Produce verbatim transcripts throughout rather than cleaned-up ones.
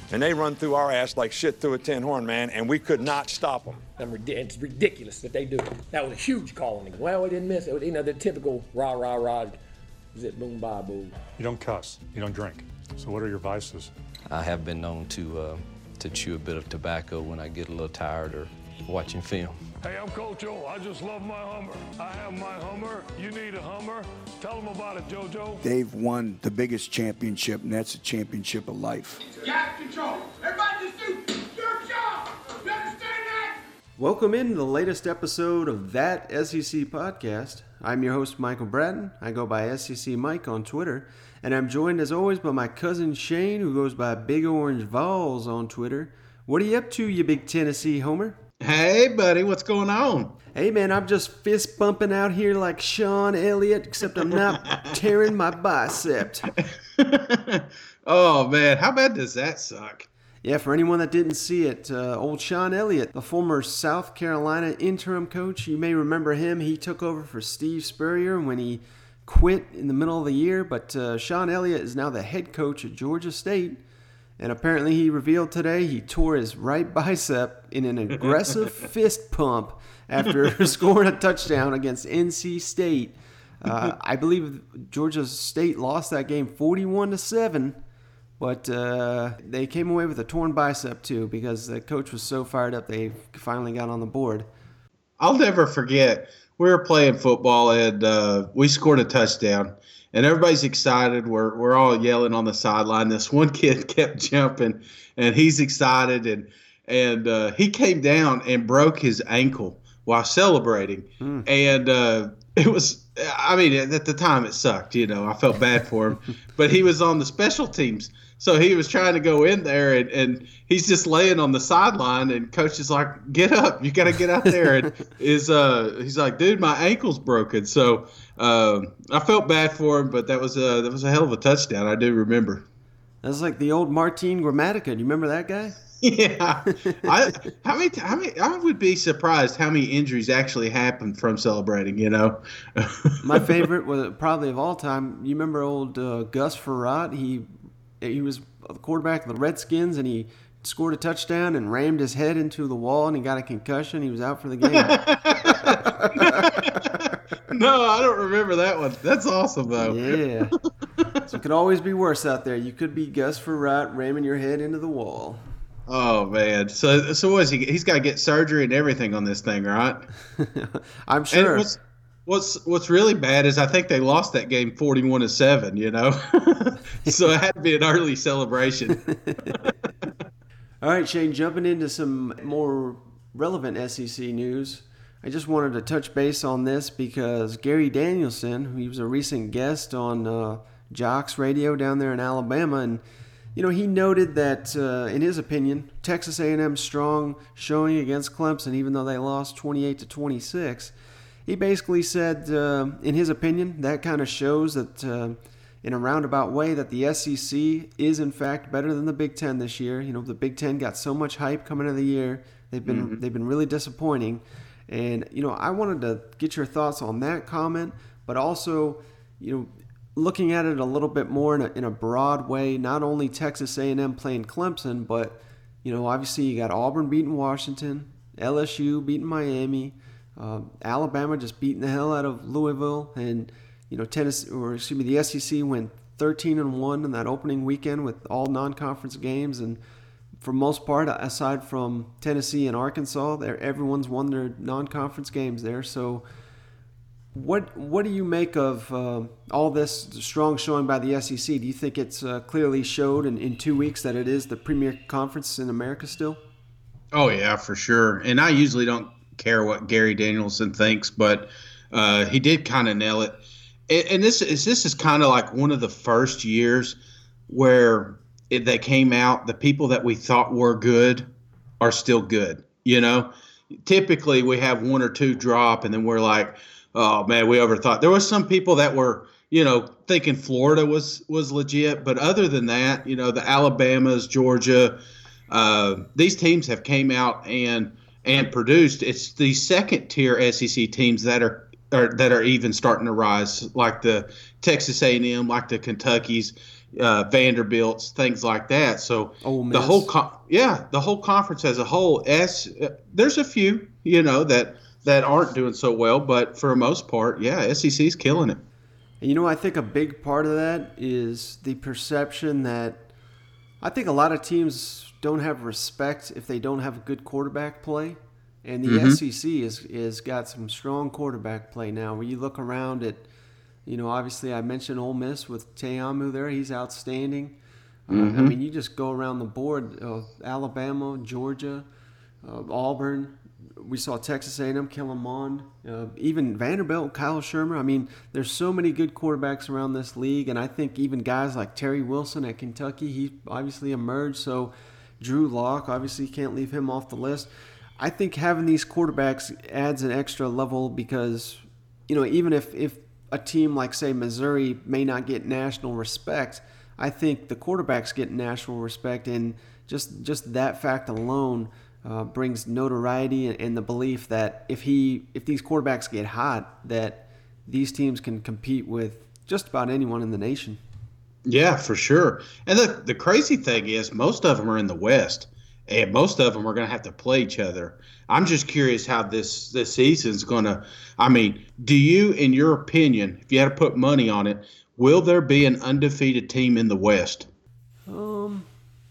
and they run through our ass like shit through a tin horn, man, and we could not stop them. It's ridiculous that they do it. That was a huge call on him. Well, we didn't miss it. You know, the typical rah, rah, rah, zip, boom, bye, boo. You don't cuss. You don't drink. So what are your vices? I have been known to uh, to chew a bit of tobacco when I get a little tired or watching film. Hey, I'm Coach O. I just love my Hummer. I have my Hummer. You need a Hummer. Tell them about it, JoJo. They've won the biggest championship, and that's a championship of life. Gas control. Everybody just do your job. You understand that? Welcome into the latest episode of That S E C Podcast. I'm your host, Michael Bratton. I go by S E C Mike on Twitter. And I'm joined, as always, by my cousin Shane, who goes by Big Orange Vols on Twitter. What are you up to, you big Tennessee homer? Hey, buddy, what's going on? Hey, man, I'm just fist bumping out here like Sean Elliott, except I'm not tearing my bicep. Oh, man, how bad does that suck? Yeah, for anyone that didn't see it, uh, old Sean Elliott, the former South Carolina interim coach, you may remember him. He took over for Steve Spurrier when he quit in the middle of the year, but uh, Sean Elliott is now the head coach at Georgia State. And apparently he revealed today he tore his right bicep in an aggressive fist pump after scoring a touchdown against N C State. Uh, I believe Georgia State lost that game forty-one to seven, but uh, they came away with a torn bicep too because the coach was so fired up they finally got on the board. I'll never forget. We were playing football and uh, we scored a touchdown. And everybody's excited. We're we're all yelling on the sideline. This one kid kept jumping, and he's excited. And and uh, he came down and broke his ankle while celebrating. Mm. And uh, it was, I mean, at the time it sucked. You know, I felt bad for him. But he was on the special teams. So he was trying to go in there, and, and he's just laying on the sideline, and coach is like, "Get up! You got to get out there!" And is uh, he's like, "Dude, my ankle's broken." So um, I felt bad for him, but that was a that was a hell of a touchdown. I do remember. That's like the old Martin Gramatica. Do you remember that guy? Yeah. I how many how many I would be surprised how many injuries actually happened from celebrating. You know. My favorite was probably of all time. You remember old uh, Gus Frerotte? He He was the quarterback of the Redskins, and he scored a touchdown and rammed his head into the wall, and he got a concussion. He was out for the game. No, I don't remember that one. That's awesome, though. Yeah. So it could always be worse out there. You could be Gus Frerotte ramming your head into the wall. Oh, man. So, so what is he? He's got to get surgery and everything on this thing, right? I'm sure. And what's, What's what's really bad is I think they lost that game forty-one to seven, you know. So it had to be an early celebration. All right, Shane, jumping into some more relevant S E C news. I just wanted to touch base on this because Gary Danielson, he was a recent guest on uh, Jocks Radio down there in Alabama, and you know, he noted that uh, in his opinion, Texas A and M's strong showing against Clemson, even though they lost twenty-eight to twenty-six. He basically said, uh, in his opinion, that kind of shows that, uh, in a roundabout way, that the S E C is in fact better than the Big Ten this year. You know, the Big Ten got so much hype coming into the year; they've been mm-hmm. they've been really disappointing. And you know, I wanted to get your thoughts on that comment, but also, you know, looking at it a little bit more in a, in a broad way. Not only Texas A and M playing Clemson, but you know, obviously you got Auburn beating Washington, L S U beating Miami. Uh, Alabama just beating the hell out of Louisville, and you know Tennessee, or excuse me, the S E C went thirteen and one in that opening weekend with all non-conference games, and for most part, aside from Tennessee and Arkansas, there everyone's won their non-conference games there. So, what what do you make of uh, all this strong showing by the S E C? Do you think it's uh, clearly showed in, in two weeks that it is the premier conference in America still? Oh yeah, for sure. And I usually don't care what Gary Danielson thinks, but uh, he did kind of nail it. And, and this is this is kind of like one of the first years where it, they came out. The people that we thought were good are still good. You know, typically we have one or two drop, and then we're like, oh man, we overthought. There was some people that were, you know, thinking Florida was was legit, but other than that, you know, the Alabamas, Georgia, uh, these teams have came out and. and produced. It's the second tier S E C teams that are, are that are even starting to rise, like the Texas A and M, like the Kentuckys, uh, Vanderbilts, things like that. So Ole Miss. the whole, con- yeah, the whole conference as a whole, S, uh, there's a few, you know, that that aren't doing so well, but for the most part, yeah, S E C's killing it. And you know, I think a big part of that is the perception that I think a lot of teams don't have respect if they don't have a good quarterback play. And the Mm-hmm. S E C is is got some strong quarterback play now. Where you look around at, you know, obviously I mentioned Ole Miss with Te'amu there. He's outstanding. Mm-hmm. Uh, I mean, you just go around the board. Uh, Alabama, Georgia, uh, Auburn. We saw Texas A and M, Kellen Mond, uh, even Vanderbilt, Kyle Shermer. I mean, there's so many good quarterbacks around this league, and I think even guys like Terry Wilson at Kentucky, he obviously emerged. So Drew Lock, obviously can't leave him off the list. I think having these quarterbacks adds an extra level because, you know, even if, if a team like, say, Missouri may not get national respect, I think the quarterbacks get national respect, and just just that fact alone uh, brings notoriety and, and the belief that if he if these quarterbacks get hot, that these teams can compete with just about anyone in the nation. Yeah, for sure. And the the crazy thing is, most of them are in the West, and most of them are going to have to play each other. I'm just curious how this this season's going to. I mean, do you, in your opinion, if you had to put money on it, will there be an undefeated team in the West? Um,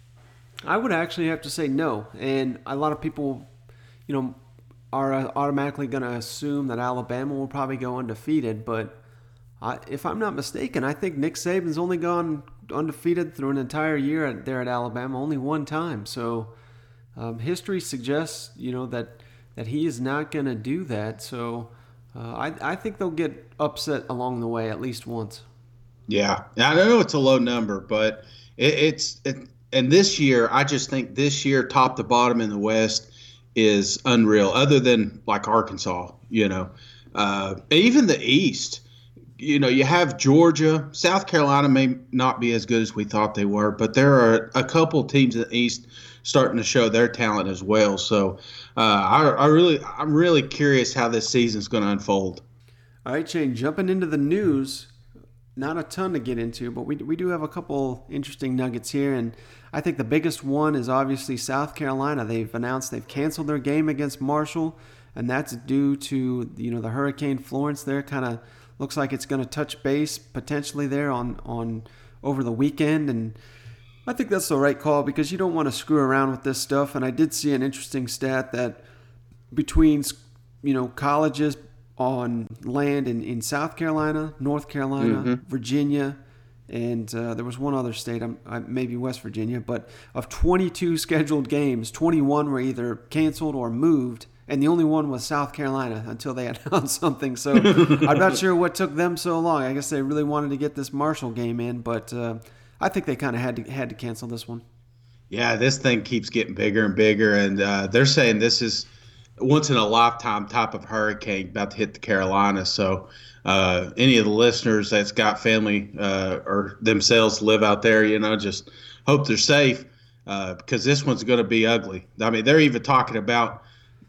I would actually have to say no. And a lot of people, you know, are automatically going to assume that Alabama will probably go undefeated. But I, if I'm not mistaken, I think Nick Saban's only gone undefeated through an entire year at, there at Alabama, only one time. So um, history suggests, you know, that that he is not going to do that. So uh, I I think they'll get upset along the way at least once. Yeah, I know it's a low number, but it, it's it, and this year I just think this year top to bottom in the West is unreal. Other than like Arkansas, you know, uh, even the East. You know, you have Georgia, South Carolina may not be as good as we thought they were, but there are a couple teams in the East starting to show their talent as well. So, uh, I, I really, I'm really curious how this season's going to unfold. All right, Shane, jumping into the news, not a ton to get into, but we we do have a couple interesting nuggets here, and I think the biggest one is obviously South Carolina. They've announced they've canceled their game against Marshall, and that's due to, you know, the Hurricane Florence there kind of looks like it's going to touch base potentially there on, on over the weekend. And I think that's the right call because you don't want to screw around with this stuff. And I did see an interesting stat that between, you know, colleges on land in, in South Carolina, North Carolina, Mm-hmm. Virginia, and uh, there was one other state, um, maybe West Virginia, but of twenty-two scheduled games, twenty-one were either canceled or moved. And the only one was South Carolina until they announced something. So I'm not sure what took them so long. I guess they really wanted to get this Marshall game in, but uh, I think they kind of had to had to cancel this one. Yeah, this thing keeps getting bigger and bigger, and uh, they're saying this is once in a lifetime type of hurricane about to hit the Carolinas. So uh, any of the listeners that's got family uh, or themselves live out there, you know, just hope they're safe uh, because this one's going to be ugly. I mean, they're even talking about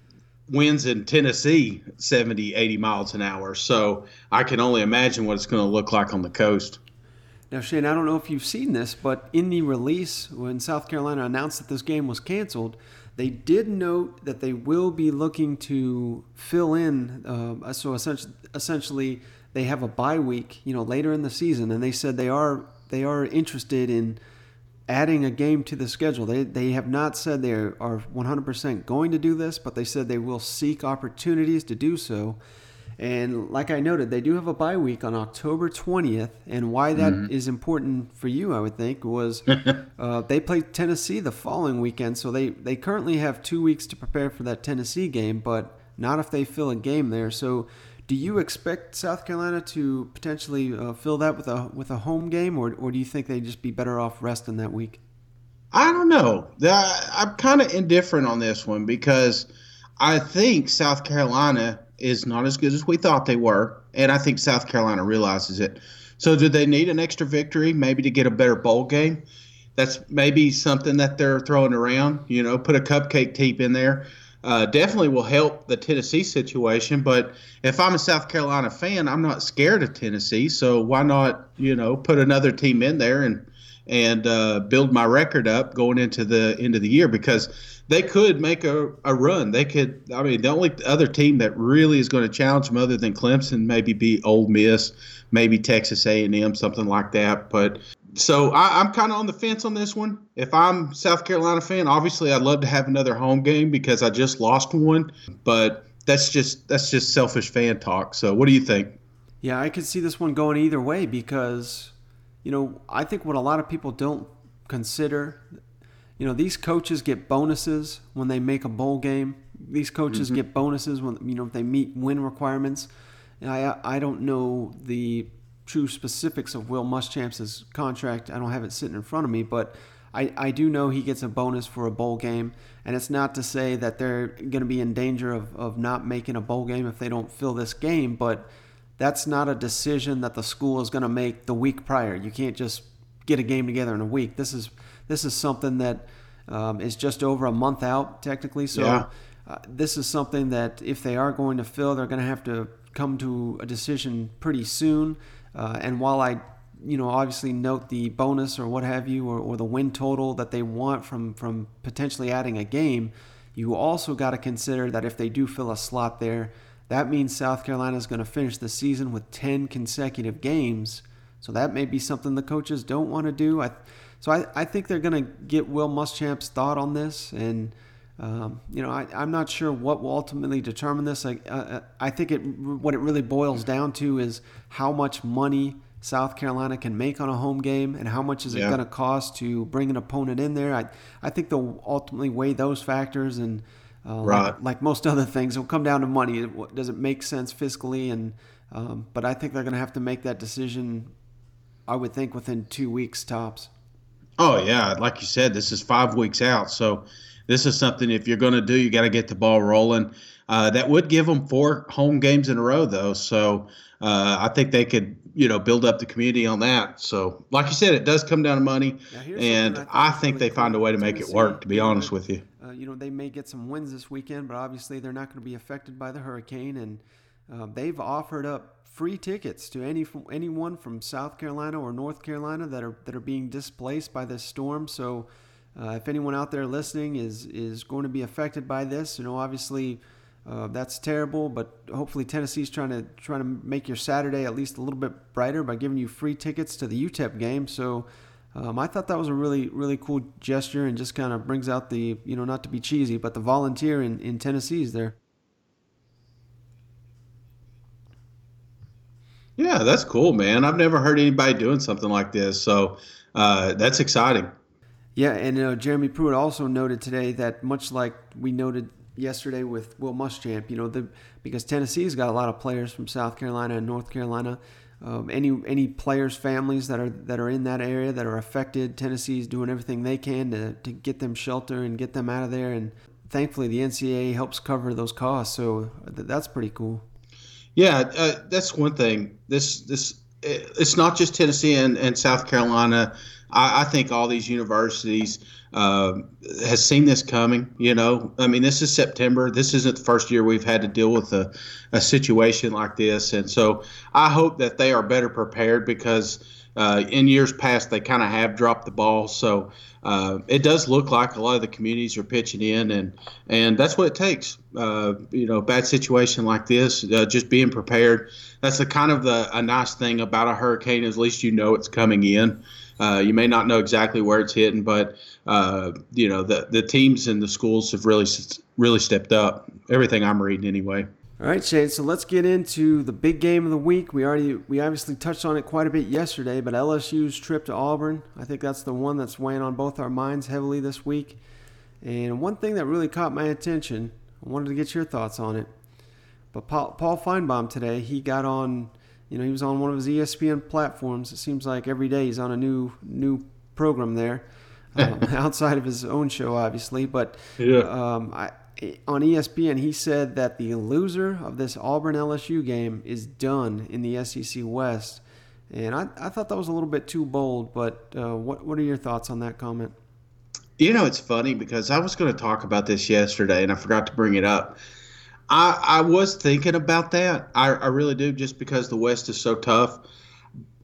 winds in Tennessee seventy, eighty miles an hour. So I can only imagine what it's going to look like on the coast. Now, Shane, I don't know if you've seen this, but in the release, when South Carolina announced that this game was canceled, they did note that they will be looking to fill in. Uh, so essentially, essentially, they have a bye week, you know, later in the season, and they said they are they are interested in adding a game to the schedule. They they have not said they are one hundred percent going to do this, but they said they will seek opportunities to do so. And like I noted, they do have a bye week on October twentieth, and why that mm-hmm. is important for you, I would think, was uh, they play Tennessee the following weekend, so they, they currently have two weeks to prepare for that Tennessee game, but not if they fill a game there. So do you expect South Carolina to potentially uh, fill that with a with a home game, or or do you think they'd just be better off resting that week? I don't know. I'm kind of indifferent on this one because I think South Carolina is not as good as we thought they were, and I think South Carolina realizes it. So do they need an extra victory maybe to get a better bowl game? That's maybe something that they're throwing around, you know, put a cupcake team in there. Uh, definitely will help the Tennessee situation, but if I'm a South Carolina fan, I'm not scared of Tennessee, so why not, you know, put another team in there and and uh, build my record up going into the end of the year, because they could make a, a run. They could. I mean, the only other team that really is going to challenge them other than Clemson maybe be Ole Miss, maybe Texas A and M, something like that. But so I, I'm kind of on the fence on this one. If I'm a South Carolina fan, obviously I'd love to have another home game because I just lost one. But that's just that's just selfish fan talk. So what do you think? Yeah, I could see this one going either way because, you know, I think what a lot of people don't consider, you know, these coaches get bonuses when they make a bowl game. These coaches mm-hmm. get bonuses when, you know, if they meet win requirements. And I I don't know the true specifics of Will Muschamp's contract. I don't have it sitting in front of me, but I, I do know he gets a bonus for a bowl game. And it's not to say that they're going to be in danger of, of not making a bowl game if they don't fill this game, but that's not a decision that the school is going to make the week prior. You can't just get a game together in a week. This is this is something that um, is just over a month out technically. So yeah. uh, this is something that if they are going to fill, they're going to have to come to a decision pretty soon. Uh, and while I, you know, obviously note the bonus or what have you, or, or the win total that they want from from potentially adding a game, you also got to consider that if they do fill a slot there, that means South Carolina is going to finish the season with ten consecutive games. So that may be something the coaches don't want to do. I, so I, I think they're going to get Will Muschamp's thought on this. And, um, you know, I, I'm not sure what will ultimately determine this. I, uh, I think it what it really boils down to is how much money South Carolina can make on a home game and how much is it yeah. going to cost to bring an opponent in there. I, I think they'll ultimately weigh those factors and, Uh, right. like, like most other things, it'll come down to money. Does it make sense fiscally? And um, but I think they're going to have to make that decision, I would think, within two weeks tops. Oh, yeah. Like you said, this is five weeks out. So this is something, if you're going to do, you got to get the ball rolling. Uh, that would give them four home games in a row, though. So uh, I think they could, you know, build up the community on that. So like you said, it does come down to money. And I think, I think really they cool. find a way to make Tennessee, it work, to be honest with you. Uh, you know, they may get some wins this weekend, but obviously they're not going to be affected by the hurricane. And uh, they've offered up free tickets to any anyone from South Carolina or North Carolina that are that are being displaced by this storm. So uh, if anyone out there listening is is going to be affected by this, you know, obviously uh, that's terrible. But hopefully Tennessee's trying to trying to make your Saturday at least a little bit brighter by giving you free tickets to the U T E P game. So. Um, I thought that was a really, really cool gesture and just kind of brings out the, you know, not to be cheesy, but the volunteer in, in Tennessee is there. Yeah, that's cool, man. I've never heard anybody doing something like this, so uh, that's exciting. Yeah, and uh, Jeremy Pruitt also noted today that much like we noted yesterday with Will Muschamp, you know, the because Tennessee's got a lot of players from South Carolina and North Carolina. Um, any any players' families that are that are in that area that are affected, Tennessee's doing everything they can to, to get them shelter and get them out of there. And thankfully, the N C double A helps cover those costs, so th- that's pretty cool. Yeah, uh, that's one thing. This this it's not just Tennessee and, and South Carolina. I, I think all these universities uh, has seen this coming. You know, I mean, this is September. This isn't the first year we've had to deal with a, a situation like this, and so I hope that they are better prepared because uh, in years past they kind of have dropped the ball. So uh, it does look like a lot of the communities are pitching in, and and that's what it takes. Uh, you know, bad situation like this, uh, just being prepared. That's the kind of the a nice thing about a hurricane is at least you know it's coming in. Uh, you may not know exactly where it's hitting, but uh, you know the the teams and the schools have really really stepped up. Everything I'm reading, anyway. All right, Shane. So let's get into the big game of the week. We already we obviously touched on it quite a bit yesterday, but L S U's trip to Auburn, I think that's the one that's weighing on both our minds heavily this week. And one thing that really caught my attention, I wanted to get your thoughts on it. But Paul, Paul Feinbaum today, he got on. You know, he was on one of his E S P N platforms. It seems like every day he's on a new new program there, um, outside of his own show, obviously. But yeah. um, I, on E S P N, he said that the loser of this Auburn-L S U game is done in the S E C West. And I, I thought that was a little bit too bold, but uh, what what are your thoughts on that comment? You know, it's funny because I was going to talk about this yesterday, and I forgot to bring it up. I, I was thinking about that. I, I really do, just because the West is so tough.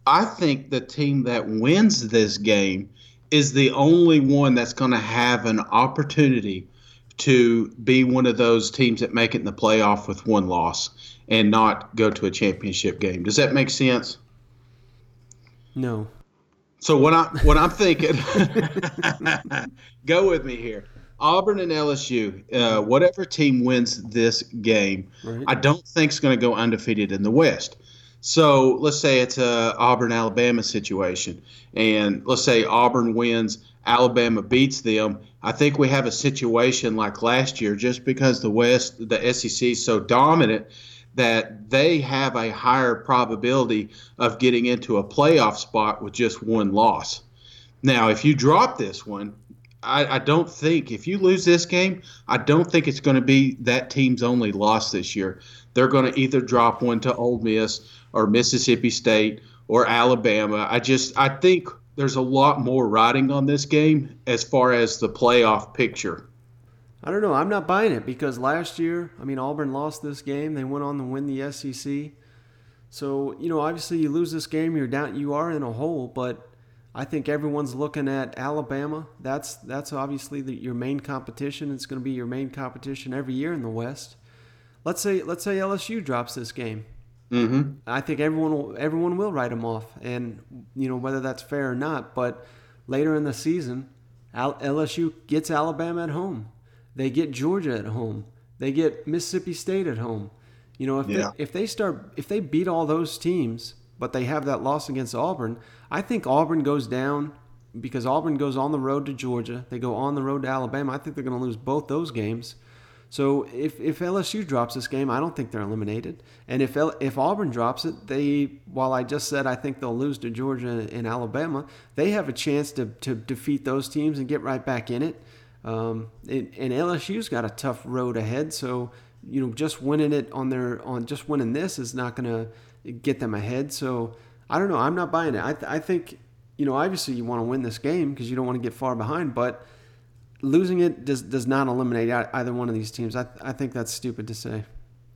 I think the team that wins this game is the only one that's going to have an opportunity to be one of those teams that make it in the playoff with one loss and not go to a championship game. Does that make sense? No. So what I what I'm thinking, go with me here. Auburn and L S U, uh, whatever team wins this game, Right. I don't think is going to go undefeated in the West. So let's say it's a Auburn-Alabama situation, and let's say Auburn wins, Alabama beats them. I think we have a situation like last year, just because the West, the S E C is so dominant, that they have a higher probability of getting into a playoff spot with just one loss. Now, if you drop this one, I, I don't think, if you lose this game, I don't think it's going to be that team's only loss this year. They're going to either drop one to Ole Miss or Mississippi State or Alabama. I just, I think there's a lot more riding on this game as far as the playoff picture. I don't know. I'm not buying it because last year, I mean, Auburn lost this game. They went on to win the S E C. So, you know, obviously you lose this game, you're down, you are in a hole, but I think everyone's looking at Alabama. That's that's obviously the, your main competition. It's going to be your main competition every year in the West. Let's say let's say L S U drops this game. Mm-hmm. I think everyone will, everyone will write them off, and you know whether that's fair or not. But later in the season, L S U gets Alabama at home. They get Georgia at home. They get Mississippi State at home. You know, if Yeah. they, if they start if they beat all those teams, but they have that loss against Auburn, I think Auburn goes down because Auburn goes on the road to Georgia. They go on the road to Alabama. I think they're going to lose both those games. So if, if L S U drops this game, I don't think they're eliminated. And if L, if Auburn drops it, they, while I just said I think they'll lose to Georgia and Alabama, they have a chance to, to defeat those teams and get right back in it. Um, and, and L S U's got a tough road ahead, so you know just winning it on their on just winning this is not going to get them ahead. So I don't know. I'm not buying it. I th- I think you know obviously you want to win this game because you don't want to get far behind, but losing it does does not eliminate either one of these teams. I I think that's stupid to say.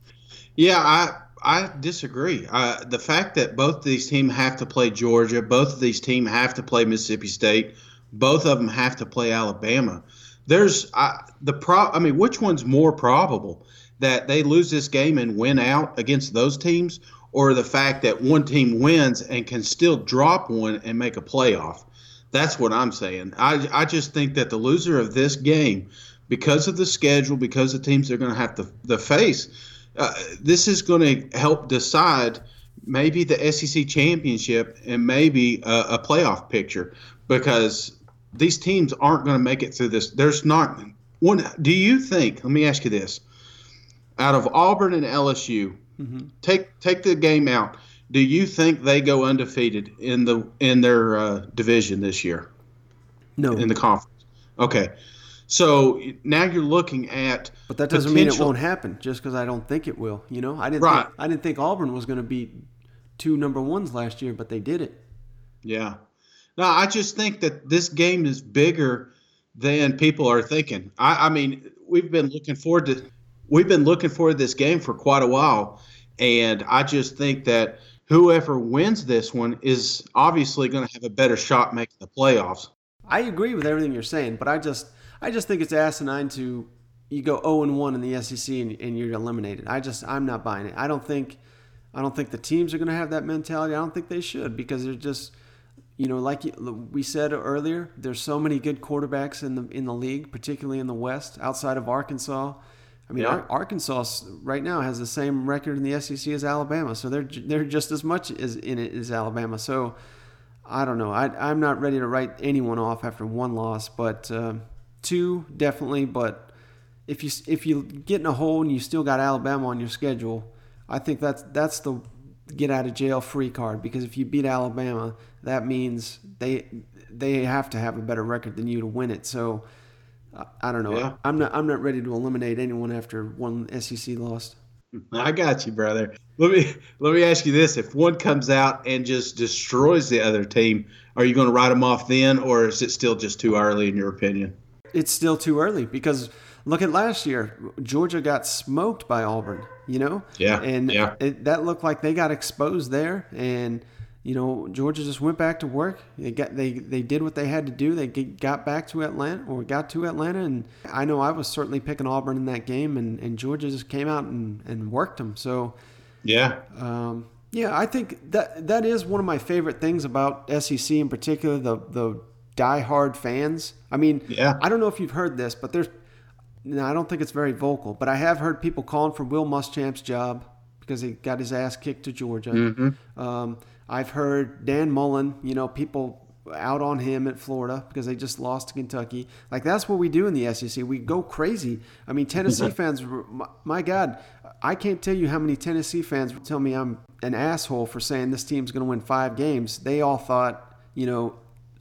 Yeah, I I disagree. Uh, the fact that both of these teams have to play Georgia, both of these teams have to play Mississippi State, both of them have to play Alabama. There's I, the pro. I mean, which one's more probable that they lose this game and win out against those teams, or the fact that one team wins and can still drop one and make a playoff? That's what I'm saying. I, I just think that the loser of this game, because of the schedule, because of the teams they're going to have to the face, uh, this is going to help decide maybe the S E C championship and maybe a, a playoff picture, because these teams aren't going to make it through this. There's not one. Do you think? Let me ask you this: out of Auburn and L S U, mm-hmm. take take the game out. Do you think they go undefeated in the in their uh, division this year? No. In the conference. Okay. So now you're looking at. But that doesn't mean it won't happen just because I don't think it will. You know, I didn't. Right. Think, I didn't think Auburn was going to beat two number ones last year, but they did it. Yeah. No, I just think that this game is bigger than people are thinking. I, I mean, we've been looking forward to we've been looking forward to this game for quite a while, and I just think that whoever wins this one is obviously going to have a better shot making the playoffs. I agree with everything you're saying, but I just I just think it's asinine to you go oh and one in the S E C and, and you're eliminated. I just I'm not buying it. I don't think I don't think the teams are going to have that mentality. I don't think they should, because they're just, you know, like we said earlier, there's so many good quarterbacks in the in the league, particularly in the West, outside of Arkansas. I mean, Yeah. Arkansas right now has the same record in the S E C as Alabama, so they're they're just as much as in it as Alabama. So I don't know. I, I'm not ready to write anyone off after one loss, but uh, two definitely. But if you if you get in a hole and you still got Alabama on your schedule, I think that's that's the get out of jail free card, because if you beat Alabama, that means they they have to have a better record than you to win it. So I, I don't know. Yeah. I'm not I'm not ready to eliminate anyone after one S E C loss. I got you, brother. Let me let me ask you this: if one comes out and just destroys the other team, are you going to write them off then, or is it still just too early in your opinion? It's still too early, because look at last year. Georgia got smoked by Auburn, you know? Yeah, And yeah. It, that looked like they got exposed there. And, you know, Georgia just went back to work. They got they they did what they had to do. They got back to Atlanta or got to Atlanta, and I know I was certainly picking Auburn in that game, and, and Georgia just came out and, and worked them. So yeah, um, yeah, I think that that is one of my favorite things about S E C in particular. The the diehard fans. I mean, yeah. I don't know if you've heard this, but there's. No, I don't think it's very vocal, but I have heard people calling for Will Muschamp's job because he got his ass kicked to Georgia. Mm-hmm. Um, I've heard Dan Mullen, you know, people out on him at Florida because they just lost to Kentucky. Like, that's what we do in the S E C. We go crazy. I mean, Tennessee fans, my, my God, I can't tell you how many Tennessee fans tell me I'm an asshole for saying this team's going to win five games. They all thought, you know,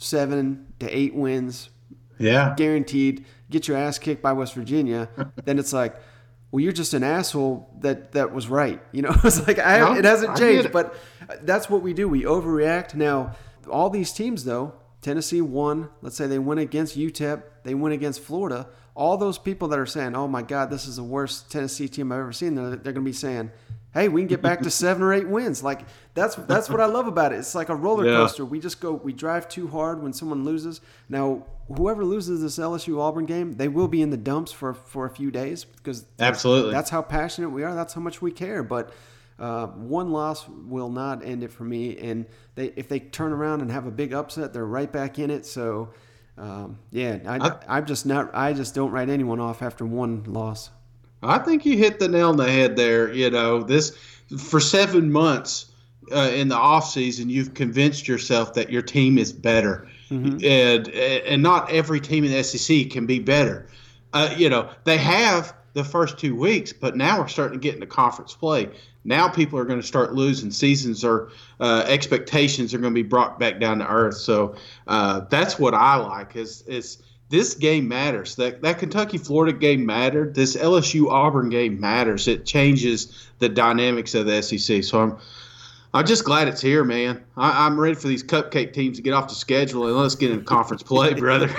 seven to eight wins, yeah, guaranteed. Get your ass kicked by West Virginia. Then it's like, well, you're just an asshole that, that was right. You know, it's like, I, No, it hasn't I changed, get it. but that's what we do. We overreact. Now, all these teams, though, Tennessee won. Let's say they win against U T E P. They win against Florida. All those people that are saying, oh, my God, this is the worst Tennessee team I've ever seen, they're, they're going to be saying, hey, we can get back to seven or eight wins. Like, that's that's what I love about it. It's like a roller Yeah. coaster. We just go, we drive too hard when someone loses. Now, whoever loses this L S U Auburn game, they will be in the dumps for, for a few days because Absolutely. that's how passionate we are. That's how much we care. But uh, one loss will not end it for me. And they if they turn around and have a big upset, they're right back in it. So, um, yeah, I, I- I'm just not. I just don't write anyone off after one loss. I think you hit the nail on the head there. You know, this for seven months uh, in the off season, you've convinced yourself that your team is better, Mm-hmm. and and not every team in the S E C can be better. Uh, you know, they have the first two weeks, but now we're starting to get into conference play. Now people are going to start losing. Seasons or uh, expectations are going to be brought back down to earth. So uh, that's what I like. Is is this game matters. That that Kentucky Florida game mattered. This L S U Auburn game matters. It changes the dynamics of the S E C. So I'm I'm just glad it's here, man. I, I'm ready for these cupcake teams to get off the schedule and let's get in conference play, brother.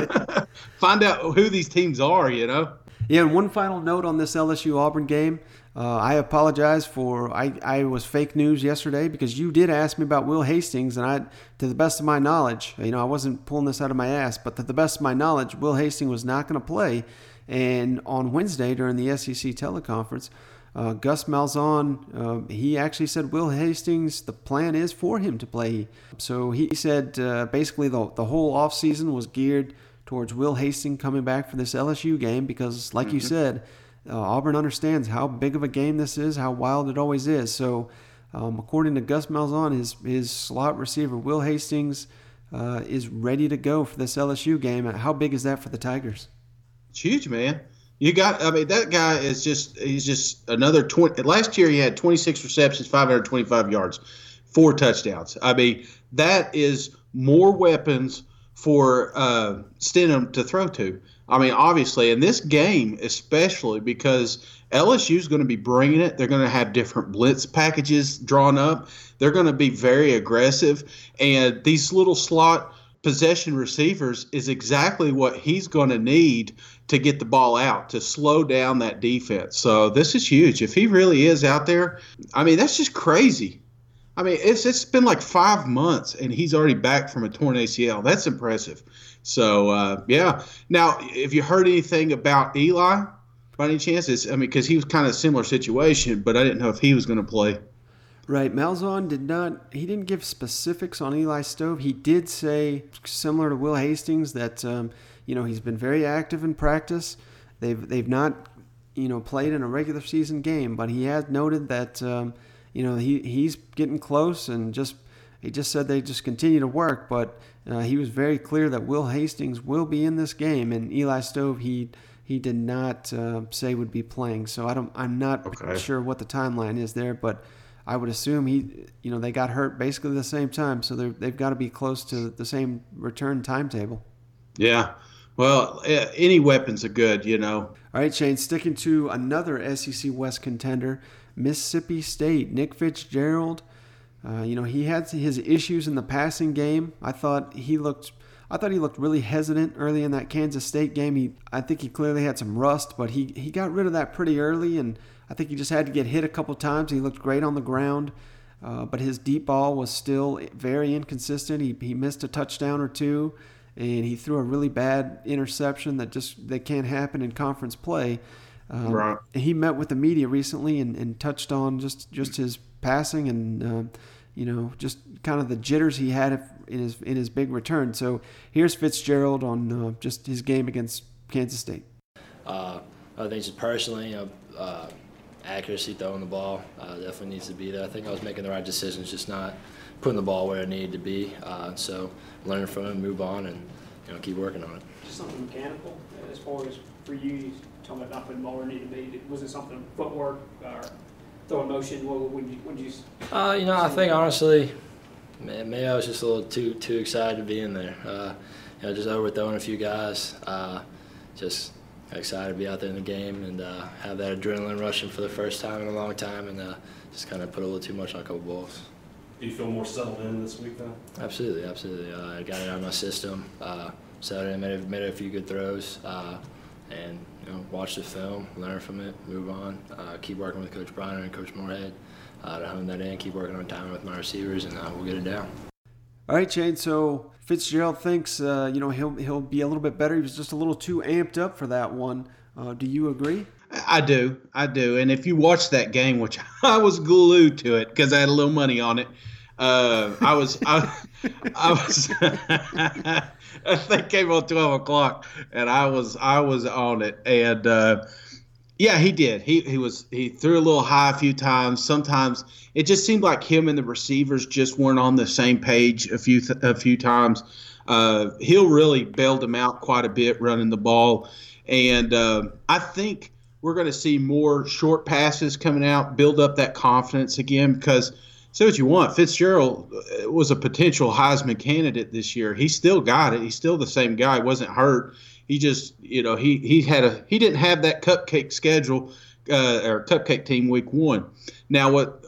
Find out who these teams are. You know. Yeah, and one final note on this L S U Auburn game. Uh, I apologize for I, I was fake news yesterday because you did ask me about Will Hastings, and I, to the best of my knowledge, you know, I wasn't pulling this out of my ass, but to the best of my knowledge, Will Hastings was not going to play. And on Wednesday during the S E C teleconference, uh, Gus Malzahn, uh, he actually said Will Hastings, the plan is for him to play. So he said uh, basically the the whole offseason was geared towards Will Hastings coming back for this L S U game because, like mm-hmm. you said, uh, Auburn understands how big of a game this is, how wild it always is. So, um, according to Gus Malzahn, his his slot receiver Will Hastings uh, is ready to go for this L S U game. How big is that for the Tigers? It's huge, man. You got, I mean, that guy is just, he's just another twenty. Last year he had twenty-six receptions, five hundred twenty-five yards, four touchdowns. I mean, that is more weapons for uh, Stidham to throw to. I mean, obviously, in this game especially because L S U is going to be bringing it. They're going to have different blitz packages drawn up. They're going to be very aggressive. And these little slot possession receivers is exactly what he's going to need to get the ball out, to slow down that defense. So this is huge. If he really is out there, I mean, that's just crazy. I mean, it's it's been like five months, and he's already back from a torn A C L. That's impressive. So, uh, yeah. Now, if you heard anything about Eli, by any chance, it's, I mean, because he was kind of a similar situation, but I didn't know if he was going to play. Right. Malzahn did not – he didn't give specifics on Eli Stove. He did say, similar to Will Hastings, that, um, you know, he's been very active in practice. They've they've not, you know, played in a regular season game, but he has noted that, um, you know, he he's getting close and just – he just said they just continue to work, but uh, he was very clear that Will Hastings will be in this game, and Eli Stove he he did not uh, say would be playing. So I don't I'm not Okay. sure what the timeline is there, but I would assume he you know they got hurt basically the same time, so they they've got to be close to the same return timetable. Yeah. Well, any weapons are good, you know. All right, Shane, sticking to another S E C West contender, Mississippi State, Nick Fitzgerald. Uh, you know, he had his issues in the passing game. I thought he looked, I thought he looked really hesitant early in that Kansas State game. He, I think he clearly had some rust, but he, he got rid of that pretty early, and I think he just had to get hit a couple times. He looked great on the ground. uh, but his deep ball was still very inconsistent. He he missed a touchdown or two, and he threw a really bad interception that just that can't happen in conference play. Um, right. He met with the media recently and, and touched on just, just his passing and uh, you know just kind of the jitters he had in his in his big return. So here's Fitzgerald on uh, just his game against Kansas State. Uh, I think just personally, you know, uh, accuracy throwing the ball uh, definitely needs to be there. I think I was making the right decisions, just not putting the ball where it needed to be. Uh, so learn from it, move on, and you know keep working on it. Just something mechanical as far as for you. Talking about not putting the ball where it needed to be. Was it something footwork or throwing motion? What would you? Would you? Uh, you know, I think honestly, man, maybe I was just a little too too excited to be in there. Uh, you know, just overthrowing a few guys. Uh, just excited to be out there in the game and uh, have that adrenaline rushing for the first time in a long time, and uh, just kind of put a little too much on a couple balls. Do you feel more settled in this week now? Absolutely, absolutely. Uh, I got it out of my system. Uh, settled in, made a, made a few good throws, uh, and you know, watch the film, learn from it, move on. Uh, keep working with Coach Bryner and Coach Moorhead uh, to hone that in. Keep working on timing with my receivers, and uh, we'll get it down. All right, Shane. So Fitzgerald thinks uh, you know he'll he'll be a little bit better. He was just a little too amped up for that one. Uh, do you agree? I do, I do. And if you watch that game, which I was glued to it because I had a little money on it, uh, I was I, I was I think came on twelve o'clock, and I was I was on it. And uh, yeah, he did. He he was he threw a little high a few times. Sometimes it just seemed like him and the receivers just weren't on the same page a few th- a few times. Uh, Hill really bailed him out quite a bit running the ball, and uh, I think we're going to see more short passes coming out, build up that confidence again. Because say what you want, Fitzgerald was a potential Heisman candidate this year. He still got it. He's still the same guy. He wasn't hurt. He just, you know, he he had a he didn't have that cupcake schedule uh, or cupcake team week one. Now what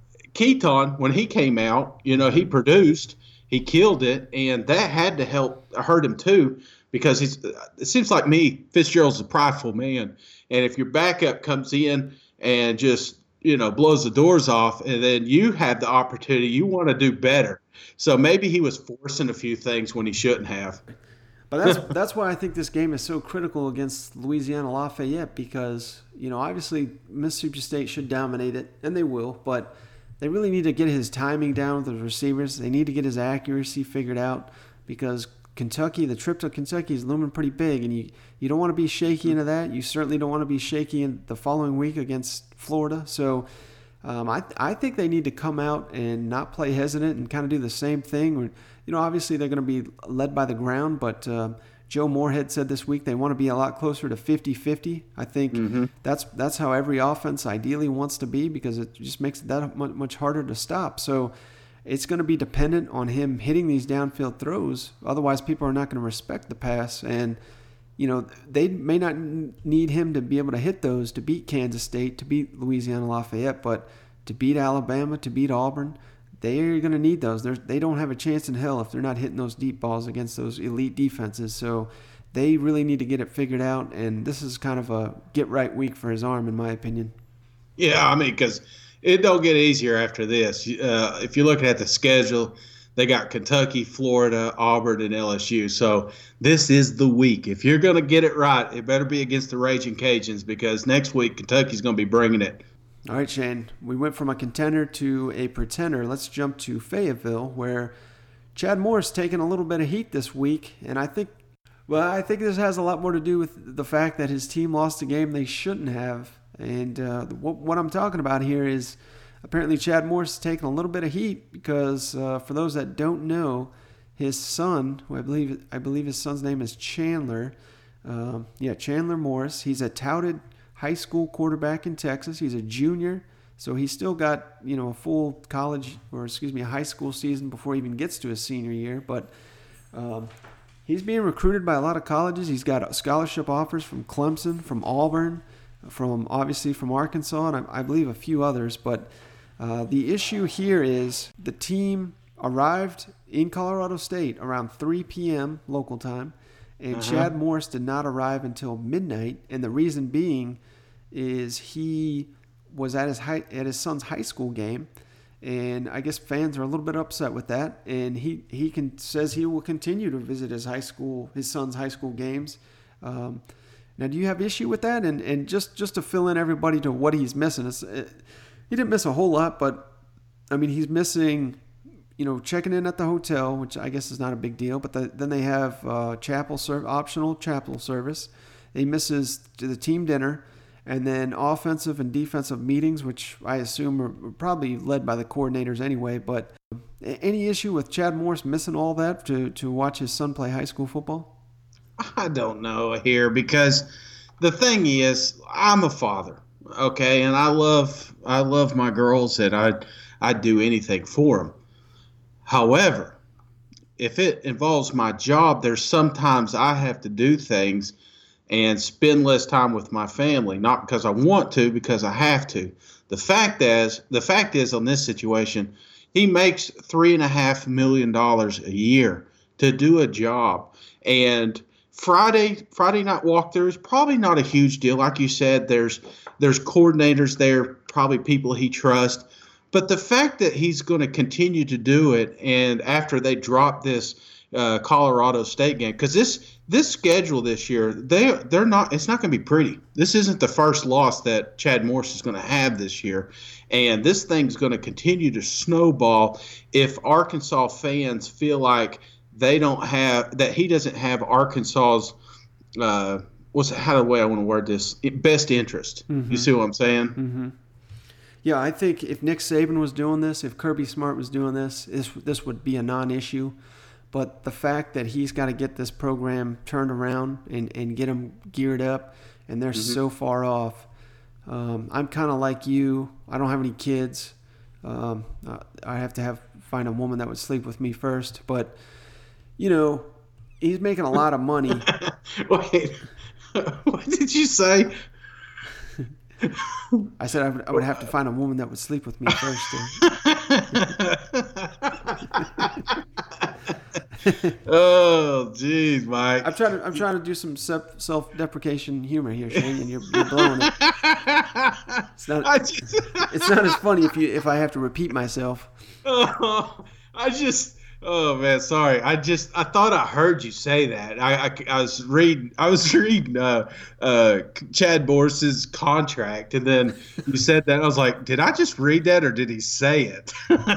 Keaton, when he came out, you know, he produced, he killed it, and that had to help hurt him too, because he's. It seems like me, Fitzgerald's a prideful man, and if your backup comes in and just you know blows the doors off, and then you have the opportunity, you want to do better. So maybe he was forcing a few things when he shouldn't have. But that's that's why I think this game is so critical against Louisiana Lafayette, because, you know, obviously Mississippi State should dominate it, and they will, but they really need to get his timing down with the receivers. They need to get his accuracy figured out, because Kentucky, the trip to Kentucky is looming pretty big, and you, you don't want to be shaky into that. You certainly don't want to be shaky in the following week against Florida. So um, I I think they need to come out and not play hesitant and kind of do the same thing. You know, obviously they're going to be led by the ground, but uh, Joe Moorhead said this week they want to be a lot closer to fifty-fifty. I think mm-hmm. that's that's how every offense ideally wants to be, because it just makes it that much harder to stop. So it's going to be dependent on him hitting these downfield throws. Otherwise, people are not going to respect the pass. And, you know, they may not need him to be able to hit those to beat Kansas State, to beat Louisiana Lafayette, but to beat Alabama, to beat Auburn, they're going to need those. They're, they don't have a chance in hell if they're not hitting those deep balls against those elite defenses. So they really need to get it figured out, and this is kind of a get-right week for his arm, in my opinion. Yeah, I mean, because it don't get easier after this. Uh, if you're looking at the schedule, they got Kentucky, Florida, Auburn, and L S U. So this is the week. If you're going to get it right, it better be against the Raging Cajuns, because next week Kentucky's going to be bringing it. All right, Shane, we went from a contender to a pretender. Let's jump to Fayetteville, where Chad Morris taking a little bit of heat this week. And I think, well, I think this has a lot more to do with the fact that his team lost a game they shouldn't have. And uh, what, what I'm talking about here is apparently Chad Morris is taking a little bit of heat because, uh, for those that don't know, his son, who I believe I believe his son's name is Chandler, uh, yeah, Chandler Morris, he's a touted high school quarterback in Texas. He's a junior, so he's still got, you know, a full college, or excuse me, a high school season before he even gets to his senior year. But um, he's being recruited by a lot of colleges. He's got scholarship offers from Clemson, from Auburn, from obviously from Arkansas, and I, I believe a few others. But uh, the issue here is the team arrived in Colorado State around three p.m. local time, and uh-huh. Chad Morris did not arrive until midnight, and the reason being is he was at his high, at his son's high school game, And I guess fans are a little bit upset with that. And he, he can says he will continue to visit his high school, his son's high school games. Um, now, do you have issue with that? And and just, just to fill in everybody to what he's missing, it's, it, he didn't miss a whole lot, but I mean, he's missing, you know, checking in at the hotel, which I guess is not a big deal. But the, then they have uh, chapel serve, optional chapel service. He misses the team dinner. And then offensive and defensive meetings, which I assume are probably led by the coordinators anyway. But any issue with Chad Morris missing all that to, to watch his son play high school football? I don't know here, because the thing is, I'm a father, okay, and I love I love my girls, and I I'd do anything for them. However, if it involves my job, there's sometimes I have to do things and spend less time with my family, not because I want to, because I have to. The fact is, the fact is on this situation, he makes three and a half million dollars a year to do a job. And Friday, Friday night walkthrough is probably not a huge deal. Like you said, there's there's coordinators there, probably people he trusts. But the fact that he's going to continue to do it, and after they drop this uh, Colorado State game, because this this schedule this year, they they're not. It's not going to be pretty. This isn't the first loss that Chad Morris is going to have this year, and this thing's going to continue to snowball if Arkansas fans feel like they don't have that he doesn't have Arkansas's uh, what's how the way I want to word this best interest. Mm-hmm. You see what I'm saying? Mm-hmm. Yeah, I think if Nick Saban was doing this, if Kirby Smart was doing this, this this would be a non-issue. But the fact that he's got to get this program turned around and, and get them geared up, and they're mm-hmm. so far off. Um, I'm kind of like you. I don't have any kids. Um, I have to have find a woman that would sleep with me first. But, you know, he's making a lot of money. Wait, what did you say? I said I would, I would have to find a woman that would sleep with me first. Oh, jeez, Mike. I'm trying to I'm trying to do some self-deprecation humor here, Shane, and you're, you're blowing it. It's not. I just, it's not as funny if you if I have to repeat myself. Oh, I just. Oh man, sorry. I just I thought I heard you say that. I I, I was reading I was reading uh, uh, Chad Morris's contract, and then you said that. I was like, did I just read that, or did he say it?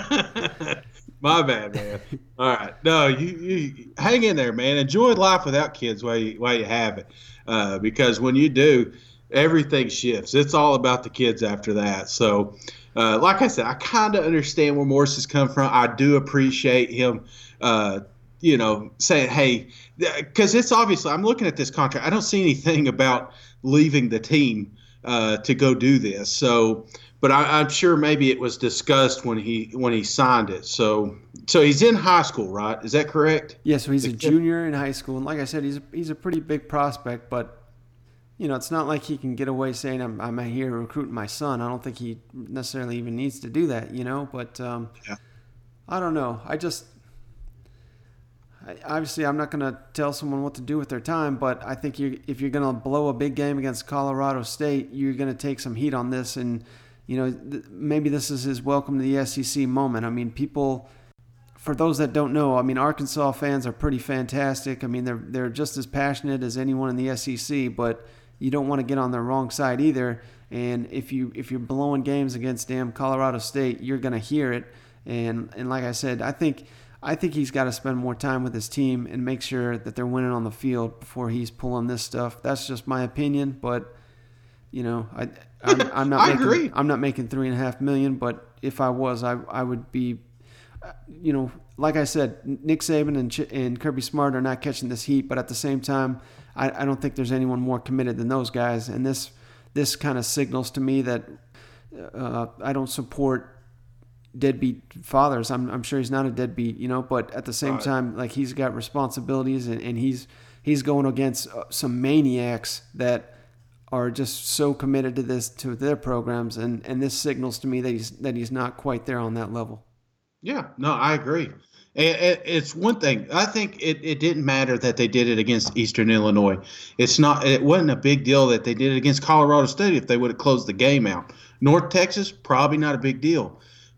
My bad, man. All right, no, you, you hang in there, man. Enjoy life without kids while you while you have it, uh, because when you do, everything shifts. It's all about the kids after that. So. Uh, like I said, I kind of understand where Morris has come from. I do appreciate him, uh, you know, saying, hey, because it's obviously, I'm looking at this contract. I don't see anything about leaving the team uh, to go do this. So, but I, I'm sure maybe it was discussed when he when he signed it. So, so he's in high school, right? Is that correct? Yeah, so he's a junior in high school. And like I said, he's a, he's a pretty big prospect, but you know, it's not like he can get away saying I'm I'm here recruiting my son. I don't think he necessarily even needs to do that, you know. But um, yeah. I don't know. I just I, obviously I'm not going to tell someone what to do with their time, but I think you if you're going to blow a big game against Colorado State, you're going to take some heat on this, and you know th- maybe this is his welcome to the S E C moment. I mean, people. For those that don't know, I mean, Arkansas fans are pretty fantastic. I mean, they're they're just as passionate as anyone in the S E C, but you don't want to get on the wrong side either. And if you if you're blowing games against damn Colorado State, you're gonna hear it. And and like I said, I think I think he's got to spend more time with his team and make sure that they're winning on the field before he's pulling this stuff. That's just my opinion, but you know, I I'm, I'm not I making agree. I'm not making three and a half million, but if I was, I I would be. You know, like I said, Nick Saban and Ch- and Kirby Smart are not catching this heat, but at the same time, I, I don't think there's anyone more committed than those guys. And this this kind of signals to me that uh, I don't support deadbeat fathers. I'm I'm sure he's not a deadbeat, you know, but at the same right. time, like he's got responsibilities, and, and he's he's going against some maniacs that are just so committed to this to their programs, and, and this signals to me that he's that he's not quite there on that level. Yeah, no, I agree. And it's one thing. I think it, it didn't matter that they did it against Eastern Illinois. It's not. It wasn't a big deal that they did it against Colorado State if they would have closed the game out. North Texas, probably not a big deal.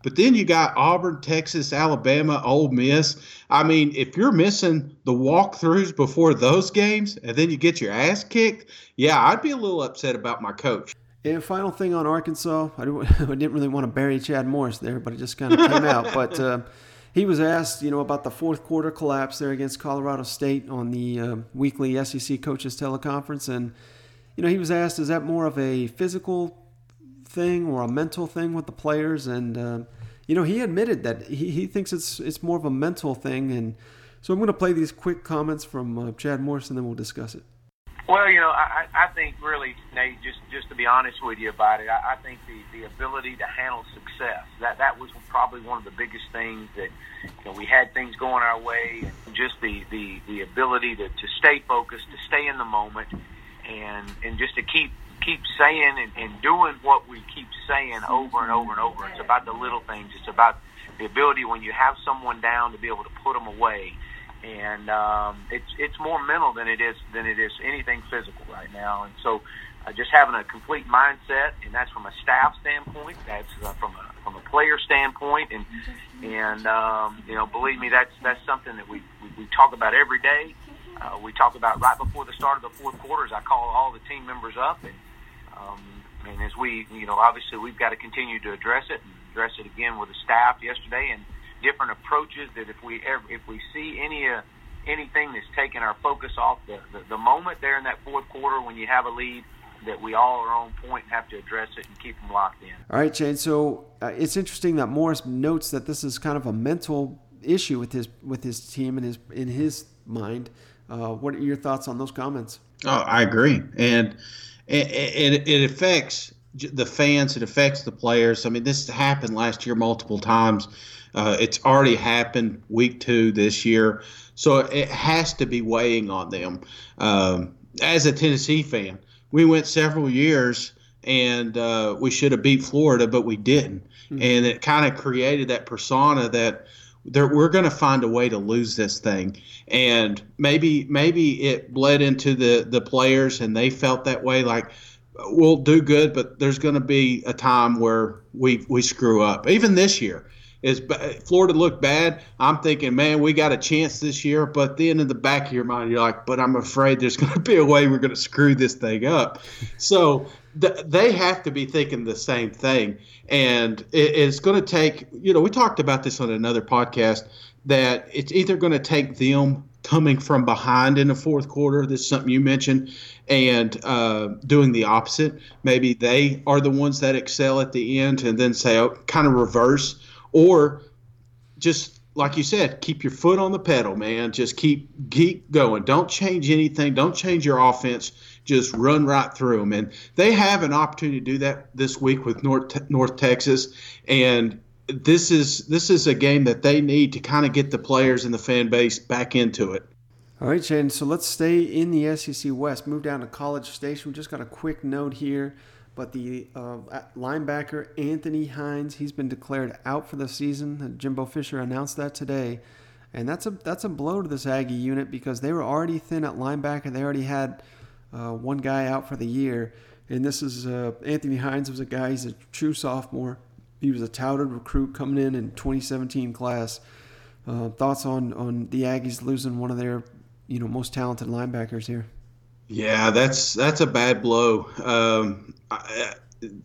But then you got Auburn, Texas, Alabama, Ole Miss. I mean, if you're missing the walkthroughs before those games and then you get your ass kicked, yeah, I'd be a little upset about my coach. And final thing on Arkansas, I didn't really want to bury Chad Morris there, but it just kind of came out. But uh, he was asked, you know, about the fourth quarter collapse there against Colorado State on the uh, weekly S E C coaches teleconference. And, you know, he was asked, is that more of a physical thing or a mental thing with the players? And, uh, you know, he admitted that he, he thinks it's it's more of a mental thing. And so I'm going to play these quick comments from uh, Chad Morris, and then we'll discuss it. Well, you know, I, I think really, Nate, just, just to be honest with you about it, I, I think the, the ability to handle success, that, that was probably one of the biggest things that, you know, we had things going our way, and just the, the, the ability to, to stay focused, to stay in the moment, and, and just to keep keep saying and, and doing what we keep saying over and over and over. It's about the little things. It's about the ability when you have someone down to be able to put them away. And um, it's it's more mental than it is than it is anything physical right now. And so, uh, just having a complete mindset, and that's from a staff standpoint. That's uh, from a from a player standpoint, and and um, you know, believe me, that's that's something that we we, we talk about every day. Uh, we talk about right before the start of the fourth quarter. As I call all the team members up, and um, and as we you know, obviously we've got to continue to address it and address it again with the staff yesterday and different approaches, that if we ever, if we see any uh, anything that's taking our focus off the, the, the moment there in that fourth quarter when you have a lead, that we all are on point and have to address it and keep them locked in. All right, Shane. So uh, it's interesting that Morris notes that this is kind of a mental issue with his with his team and his in his mind. Uh, what are your thoughts on those comments? Oh, I agree, and it, it, it affects the fans. It affects the players. I mean, this happened last year multiple times. Uh, it's already happened week two this year, so it has to be weighing on them. Um, as a Tennessee fan, we went several years and uh, we should have beat Florida, but we didn't. Mm-hmm. And it kind of created that persona that we're going to find a way to lose this thing. And maybe maybe it bled into the, the players, and they felt that way, like, we'll do good, but there's going to be a time where we we screw up. Even this year. Is Florida looked bad, I'm thinking, man, we got a chance this year. But then in the back of your mind, you're like, but I'm afraid there's going to be a way we're going to screw this thing up. So th- they have to be thinking the same thing. And it, it's going to take, you know, we talked about this on another podcast, that it's either going to take them coming from behind in the fourth quarter, this is something you mentioned, and uh, doing the opposite. Maybe they are the ones that excel at the end and then say, oh, kind of reverse. Or just, like you said, keep your foot on the pedal, man. Just keep keep going. Don't change anything. Don't change your offense. Just run right through them. And they have an opportunity to do that this week with North North Texas. And this is this is a game that they need to kind of get the players and the fan base back into it. All right, Shane. So let's stay in the S E C West. Move down to College Station. We just got a quick note here. But the uh, linebacker, Anthony Hines, he's been declared out for the season. Jimbo Fisher announced that today. And that's a that's a blow to this Aggie unit, because they were already thin at linebacker. They already had uh, one guy out for the year. And this is uh, Anthony Hines was a guy, he's a true sophomore. He was a touted recruit coming in in twenty seventeen class. Uh, thoughts on, on the Aggies losing one of their you know most talented linebackers here? Yeah, that's that's a bad blow. Um, I,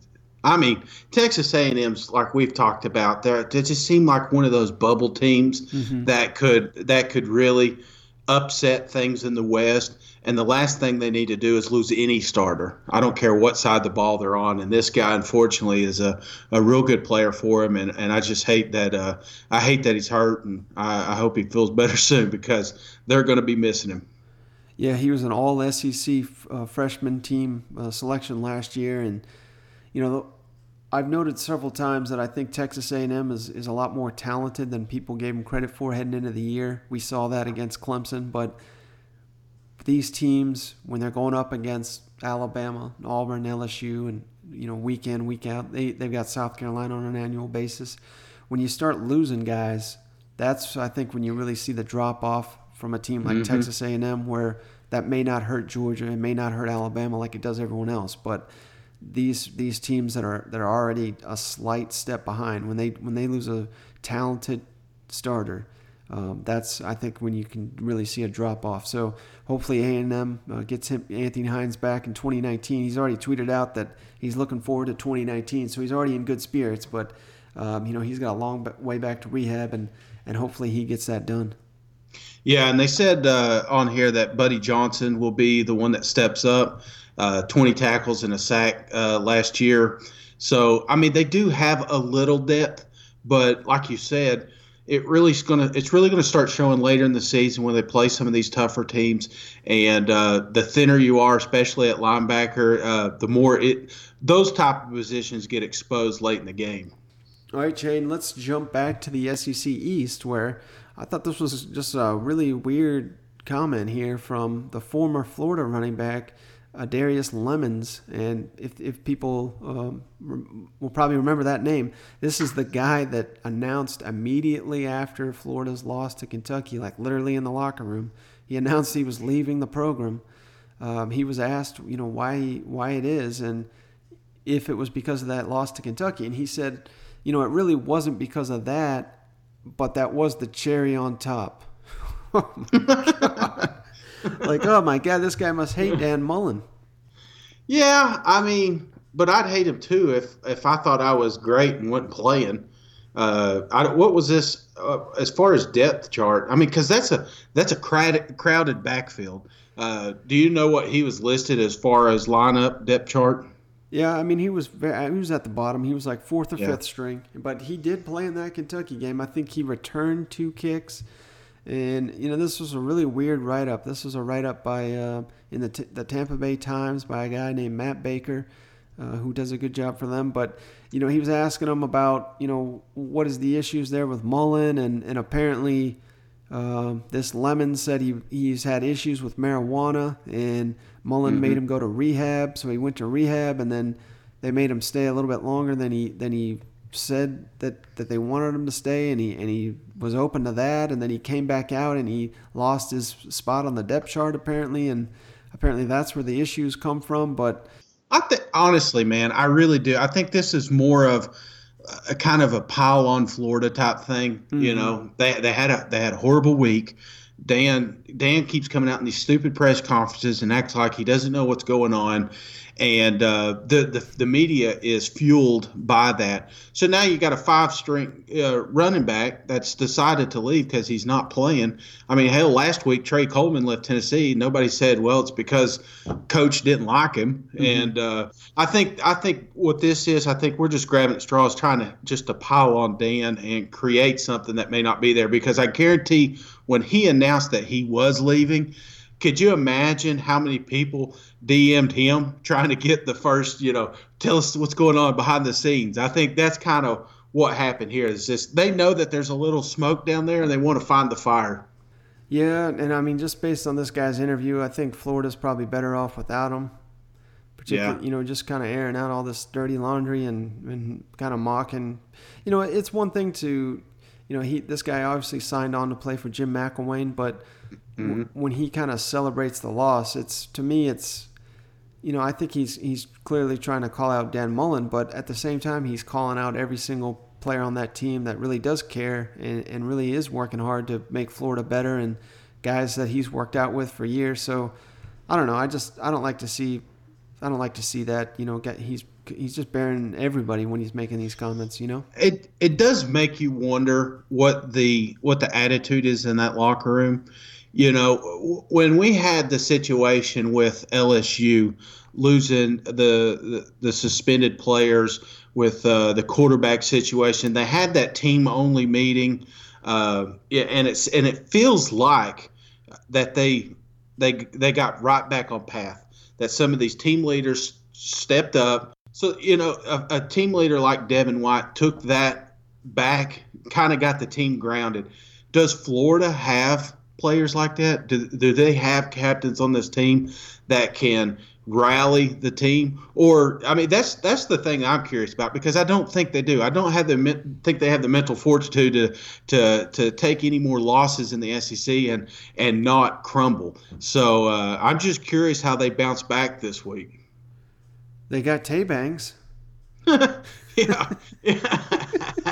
I mean, Texas A and M's, like we've talked about, they just seem like one of those bubble teams mm-hmm. that could that could really upset things in the West. And the last thing they need to do is lose any starter. I don't care what side of the ball they're on. And this guy, unfortunately, is a, a real good player for him. And, and I just hate that uh, I hate that he's hurt, and I, I hope he feels better soon, because they're going to be missing him. Yeah, he was an all S E C uh, freshman team uh, selection last year, and you know, I've noted several times that I think Texas A and M is, is a lot more talented than people gave him credit for heading into the year. We saw that against Clemson, but these teams, when they're going up against Alabama, Auburn, L S U, and you know, week in, week out, they they've got South Carolina on an annual basis. When you start losing guys, that's I think when you really see the drop off from a team like mm-hmm. Texas A and M, where that may not hurt Georgia, it may not hurt Alabama like it does everyone else, but these these teams that are that are already a slight step behind, when they when they lose a talented starter, um, that's I think when you can really see a drop off. So hopefully A and M uh, gets him, Anthony Hines back in twenty nineteen. He's already tweeted out that he's looking forward to twenty nineteen, so he's already in good spirits. But um, you know, he's got a long way back to rehab, and and hopefully he gets that done. Yeah, and they said uh, on here that Buddy Johnson will be the one that steps up. Uh, twenty tackles and a sack uh, last year. So, I mean, they do have a little depth, but like you said, it really is gonna it's really gonna start showing later in the season when they play some of these tougher teams. And uh, the thinner you are, especially at linebacker, uh, the more it those type of positions get exposed late in the game. All right, Shane, let's jump back to the S E C East, where I thought this was just a really weird comment here from the former Florida running back, Uh, Darius Lemons, and if if people um, re- will probably remember that name, this is the guy that announced immediately after Florida's loss to Kentucky, like literally in the locker room, he announced he was leaving the program. Um, he was asked, you know, why why it is, and if it was because of that loss to Kentucky, and he said, you know, it really wasn't because of that, but that was the cherry on top. Oh my God. Like, oh my God, this guy must hate Dan Mullen. Yeah, I mean, but I'd hate him too if if I thought I was great and wasn't playing. Uh, I, what was this uh, as far as depth chart? I mean, because that's a that's a crowded crowded backfield. Uh, do you know what he was listed as far as lineup depth chart? Yeah, I mean, he was very, he was at the bottom. He was like fourth or Yeah. fifth string, but he did play in that Kentucky game. I think he returned two kicks. And, you know, this was a really weird write-up. This was a write-up by uh, in the, t- the Tampa Bay Times by a guy named Matt Baker, uh, who does a good job for them. But, you know, he was asking him about, you know, what is the issues there with Mullen. And, and apparently uh, this Lemon said he he's had issues with marijuana. And Mullen Mm-hmm. made him go to rehab. So he went to rehab, and then they made him stay a little bit longer than he than he said that, that they wanted him to stay, and he and he was open to that, and then he came back out and he lost his spot on the depth chart apparently, and apparently that's where the issues come from. But I think honestly, man, I really do. I think this is more of a kind of a pile on Florida type thing. Mm-hmm. You know, they they had a they had a horrible week. Dan Dan keeps coming out in these stupid press conferences and acts like he doesn't know what's going on. And uh, the, the the media is fueled by that. So now you got a five-string uh, running back that's decided to leave because he's not playing. I mean, hell, last week Trey Coleman left Tennessee. Nobody said, well, it's because coach didn't like him. Mm-hmm. And uh, I think I think what this is, I think we're just grabbing at straws, trying to just to pile on Dan and create something that may not be there. Because I guarantee when he announced that he was leaving, could you imagine how many people D M'd him trying to get the first, you know, tell us what's going on behind the scenes? I think that's kind of what happened here. Is just they know that there's a little smoke down there and they want to find the fire. yeah, and I mean, just based on this guy's interview, I think Florida's probably better off without him. Particularly, Yeah. you know, just kind of airing out all this dirty laundry and, and kind of mocking. You know, it's one thing to, you know, he this guy obviously signed on to play for Jim McElwain, but Mm-hmm. w- when he kind of celebrates the loss, it's to me, it's, you know, I think he's he's clearly trying to call out Dan Mullen, but at the same time, he's calling out every single player on that team that really does care and, and really is working hard to make Florida better, and guys that he's worked out with for years. So I don't know. I just I don't like to see I don't like to see that. You know, get, he's he's just bearing everybody when he's making these comments. You know, It it does make you wonder what the what the attitude is in that locker room. You know, when we had the situation with L S U losing the the, the suspended players with uh, the quarterback situation, they had that team only meeting, uh, yeah, and it's and it feels like that they they they got right back on path. That some of these team leaders stepped up. So you know, a, a team leader like Devin White took that back, kind of got the team grounded. Does Florida have players like that? Do, do they have captains on this team that can rally the team? Or I mean, that's that's the thing I'm curious about, because I don't think they do. I don't have the think they have the mental fortitude to to to take any more losses in the S E C and and not crumble. So uh, I'm just curious how they bounce back this week. They got Tay-Bangs. yeah. yeah.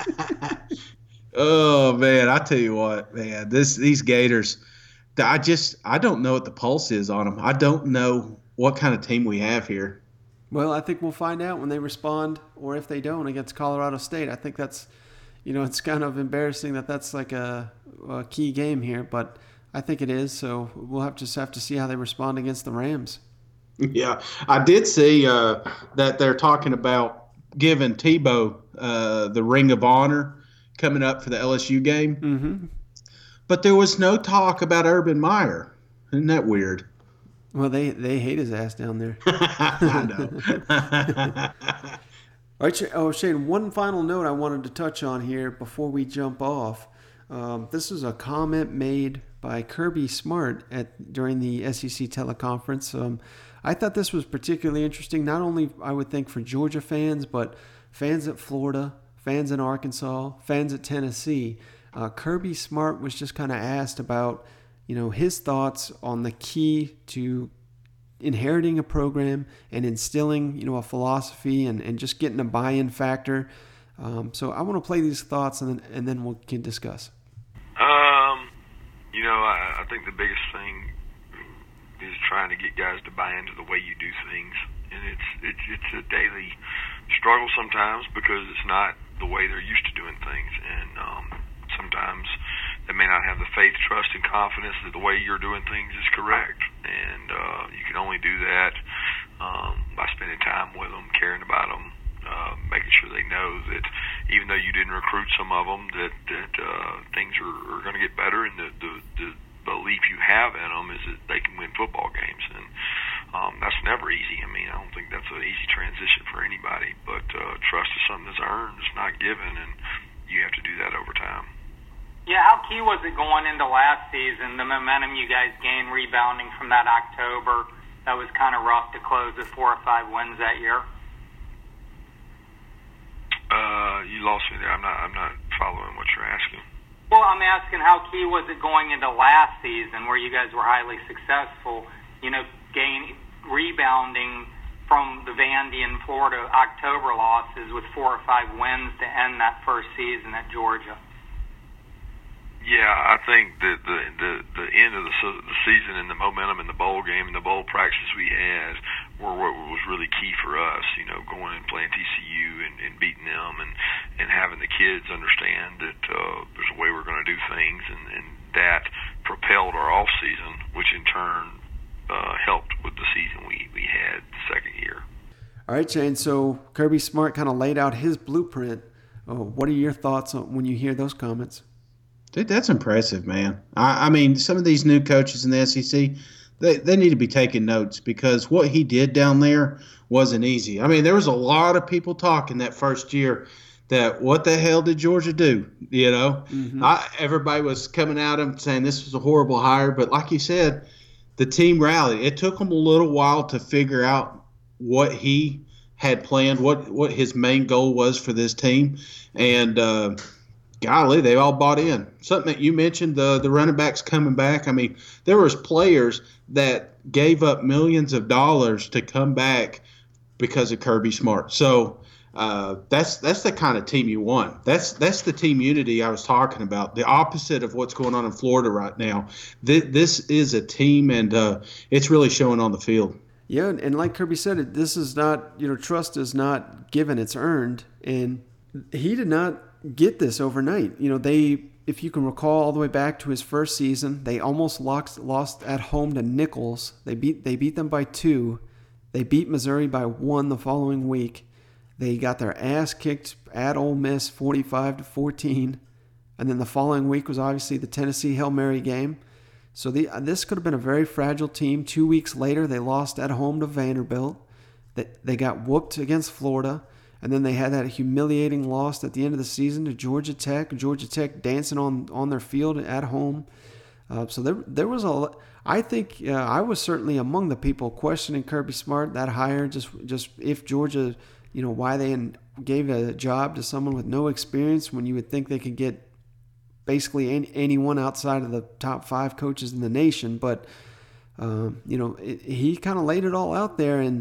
Oh man, I tell you what, man, this these Gators, I just I don't know what the pulse is on them. I don't know what kind of team we have here. Well, I think we'll find out when they respond, or if they don't, against Colorado State. I think that's, you know, it's kind of embarrassing that that's like a, a key game here, but I think it is. So we'll have to just have to see how they respond against the Rams. Yeah, I did see uh, that they're talking about giving Tebow uh, the Ring of Honor coming up for the L S U game. Mm-hmm. But there was no talk about Urban Meyer. Isn't that weird? Well, they, they hate his ass down there. I know. All right, oh, Shane, one final note I wanted to touch on here before we jump off. Um, this is a comment made by Kirby Smart at during the S E C teleconference. Um, I thought this was particularly interesting, not only, I would think, for Georgia fans, but fans at Florida, fans in Arkansas, fans at Tennessee. Uh, Kirby Smart was just kind of asked about, you know, his thoughts on the key to inheriting a program and instilling, you know, a philosophy and, and just getting a buy-in factor. Um, so I want to play these thoughts and then, and then we can discuss. Um, you know, I, I think the biggest thing is trying to get guys to buy into the way you do things. And it's, it's, it's a daily struggle sometimes because it's not the way they're used to doing things. And um, sometimes they may not have the faith, trust, and confidence that the way you're doing things is correct. And uh, you can only do that um, by spending time with them, caring about them, uh, making sure they know that even though you didn't recruit some of them, that, that uh, things are, are going to get better, and the, the, the belief you have in them is that they can win football games. And um, that's never easy. I mean, I don't think that's an easy transition for anybody, but uh, trust is something that's earned, it's not given, and you have to do that over time. Yeah, how key was it going into last season, the momentum you guys gained rebounding from that October that was kind of rough to close with four or five wins that year? Uh, you lost me there. I'm not, I'm not following what you're asking. Well, I'm asking how key was it going into last season where you guys were highly successful, you know, gain, rebounding from the Vandy and Florida October losses with four or five wins to end that first season at Georgia? Yeah, I think that the the the end of the, the season and the momentum in the bowl game and the bowl practice we had were what was really key for us. You know, going and playing T C U and, and beating them, and and having the kids understand that uh, there's a way we're going to do things, and, and that propelled our off season, which in turn uh, helped with the season we we had the second year. All right, Shane. So Kirby Smart kind of laid out his blueprint. Oh, what are your thoughts on when you hear those comments? Dude, that's impressive, man. I, I mean, some of these new coaches in the S E C, they, they need to be taking notes because what he did down there wasn't easy. I mean, there was a lot of people talking that first year that what the hell did Georgia do? You know, mm-hmm. I, everybody was coming at him saying this was a horrible hire. But like you said, the team rallied. It took him a little while to figure out what he had planned, what, what his main goal was for this team. And, uh, golly, they all bought in. Something that you mentioned, the the running backs coming back. I mean, there was players that gave up millions of dollars to come back because of Kirby Smart. So uh, that's that's the kind of team you want. That's that's the team unity I was talking about. The opposite of what's going on in Florida right now. This, this is a team, and uh, it's really showing on the field. Yeah, and like Kirby said, this is not, you know, trust is not given, it's earned. And he did not get this overnight. You know, they, if you can recall all the way back to his first season, they almost lost, lost at home to Nichols. They beat they beat them by two. They beat Missouri by one the following week. They got their ass kicked at Ole Miss forty-five to fourteen. And then the following week was obviously the Tennessee Hail Mary game. So the, this could have been a very fragile team. Two weeks later, they lost at home to Vanderbilt. They, they got whooped against Florida. And then they had that humiliating loss at the end of the season to Georgia Tech. Georgia Tech dancing on, on their field at home. Uh, so there there was a. I think uh, I was certainly among the people questioning Kirby Smart, that hire. Just just if Georgia, you know, why they gave a job to someone with no experience when you would think they could get basically any, anyone outside of the top five coaches in the nation. But um, you know, it, he kind of laid it all out there and.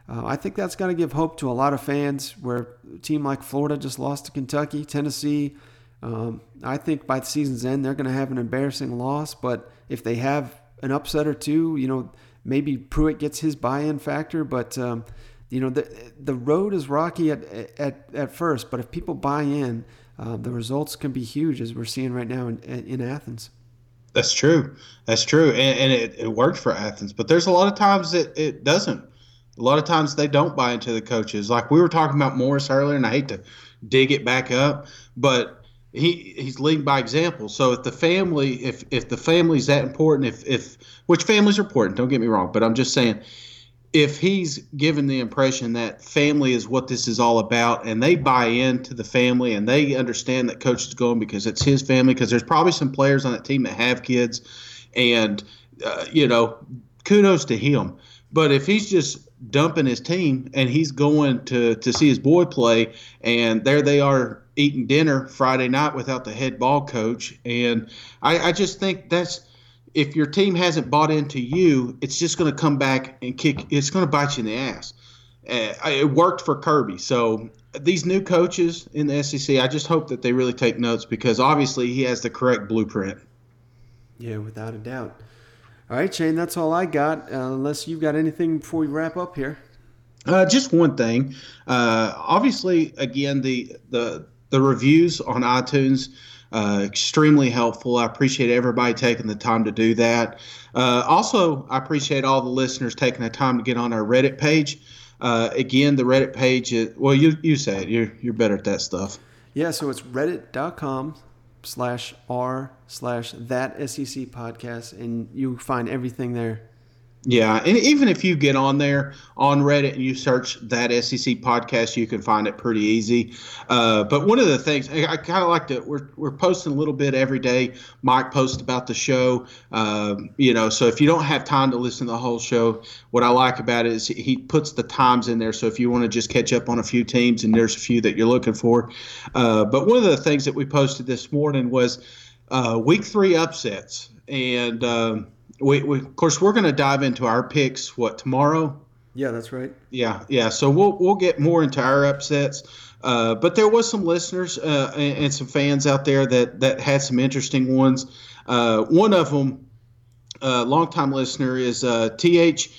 Uh, I think that's going to give hope to a lot of fans where a team like Florida just lost to Kentucky, Tennessee. Um, I think by the season's end, they're going to have an embarrassing loss. But if they have an upset or two, you know, maybe Pruitt gets his buy-in factor. But, um, you know, the the road is rocky at, at, at first. But if people buy in, uh, the results can be huge, as we're seeing right now in, in Athens. That's true. That's true. And, and it, it worked for Athens. But there's a lot of times that it doesn't. A lot of times they don't buy into the coaches. Like we were talking about Morris earlier, and I hate to dig it back up, but he he's leading by example. So if the family, if if the family's that important, if if which families are important, don't get me wrong, but I'm just saying, if he's given the impression that family is what this is all about, and they buy into the family and they understand that coach is going because it's his family, because there's probably some players on that team that have kids, and uh, you know, kudos to him. But if he's just dumping his team and he's going to, to see his boy play, and there they are eating dinner Friday night without the head ball coach, and I, I just think that's – if your team hasn't bought into you, it's just going to come back and kick – it's going to bite you in the ass. Uh, it worked for Kirby. So these new coaches in the S E C, I just hope that they really take notes, because obviously he has the correct blueprint. Yeah, without a doubt. All right, Shane, that's all I got, uh, unless you've got anything before we wrap up here. Uh, just one thing. Uh, obviously, again, the, the the reviews on iTunes, uh, extremely helpful. I appreciate everybody taking the time to do that. Uh, also, I appreciate all the listeners taking the time to get on our Reddit page. Uh, again, the Reddit page is, well, you you say it. You're, you're better at that stuff. Yeah, so it's reddit.com slash r slash that SEC podcast, and you find everything there. Yeah, and even if you get on there on Reddit and you search that S E C podcast, you can find it pretty easy. Uh, but one of the things I, I kind of like to, we're we're posting a little bit every day. Mike posts about the show, um, you know. So if you don't have time to listen to the whole show, what I like about it is he puts the times in there. So if you want to just catch up on a few teams, and there's a few that you're looking for. Uh, but one of the things that we posted this morning was uh, week three upsets, and. Um, We, we, of course, we're going to dive into our picks, what, tomorrow? Yeah, that's right. Yeah, yeah. So we'll we'll get more into our upsets. Uh, but there was some listeners uh, and, and some fans out there that, that had some interesting ones. Uh, one of them, a uh, longtime listener, is uh, T H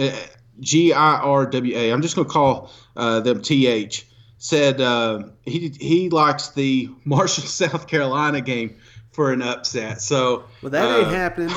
G I R W A. I'm just going to call uh, them T H. Said uh, he he likes the Marshall, South Carolina game for an upset. So well, that ain't uh, happening.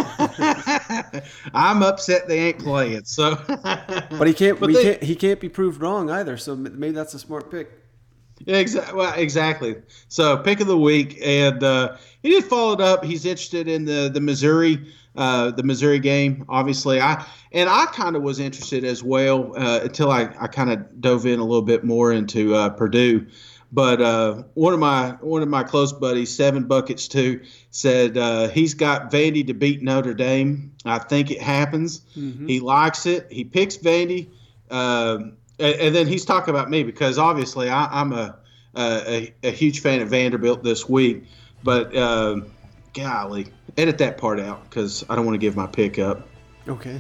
I'm upset they ain't playing. So, but he can't. But we they, can't. He can't be proved wrong either. So maybe that's a smart pick. Exactly. Well, exactly. So pick of the week, and uh, he did follow it up. He's interested in the the Missouri uh, the Missouri game. Obviously, I and I kind of was interested as well uh, until I, I kind of dove in a little bit more into uh, Purdue. But uh, one of my one of my close buddies, Seven Buckets Two, said uh, he's got Vandy to beat Notre Dame. I think it happens. Mm-hmm. He likes it. He picks Vandy, uh, and, and then he's talking about me because obviously I, I'm a, a a huge fan of Vanderbilt this week. But uh, golly, edit that part out because I don't want to give my pick up. Okay.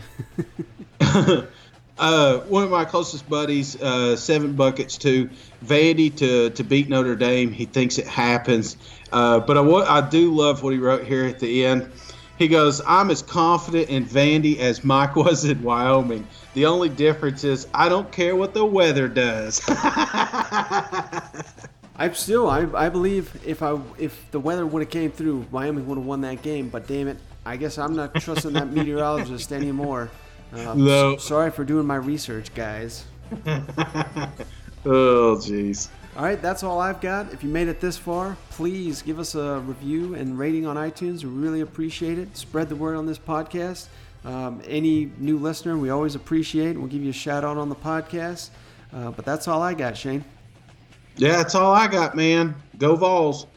Uh, one of my closest buddies, uh, Seven Buckets Two, Vandy to, to beat Notre Dame. He thinks it happens. Uh, but I, I do love what he wrote here at the end. He goes, I'm as confident in Vandy as Mike was in Wyoming. The only difference is I don't care what the weather does. I'm still, I, I believe if I if the weather would have came through, Wyoming would have won that game. But damn it, I guess I'm not trusting that meteorologist anymore. Uh, no. Sorry for doing my research, guys. Oh, jeez. All right, that's all I've got. If you made it this far, please give us a review and rating on iTunes. We really appreciate it. Spread the word on this podcast. Um, any new listener, we always appreciate. We'll give you a shout out on the podcast. Uh, but that's all I got, Shane. Yeah, that's all I got, man. Go Vols.